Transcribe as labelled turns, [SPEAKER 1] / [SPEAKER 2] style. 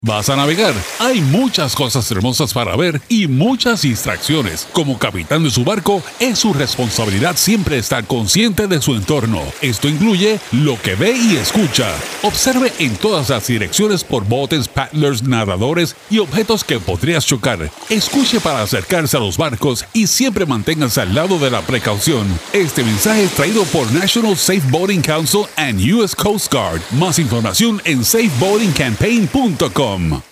[SPEAKER 1] ¿Vas a navegar? Hay muchas cosas hermosas para ver y muchas distracciones. Como capitán de su barco, es su responsabilidad siempre estar consciente de su entorno. Esto incluye lo que ve y escucha. Observe en todas las direcciones por botes, paddlers, nadadores y objetos que podrías chocar. Escuche para acercarse a los barcos y siempre manténgase al lado de la precaución. Este mensaje es traído por National Safe Boating Council and U.S. Coast Guard. Más información en safeboatingcampaign.com.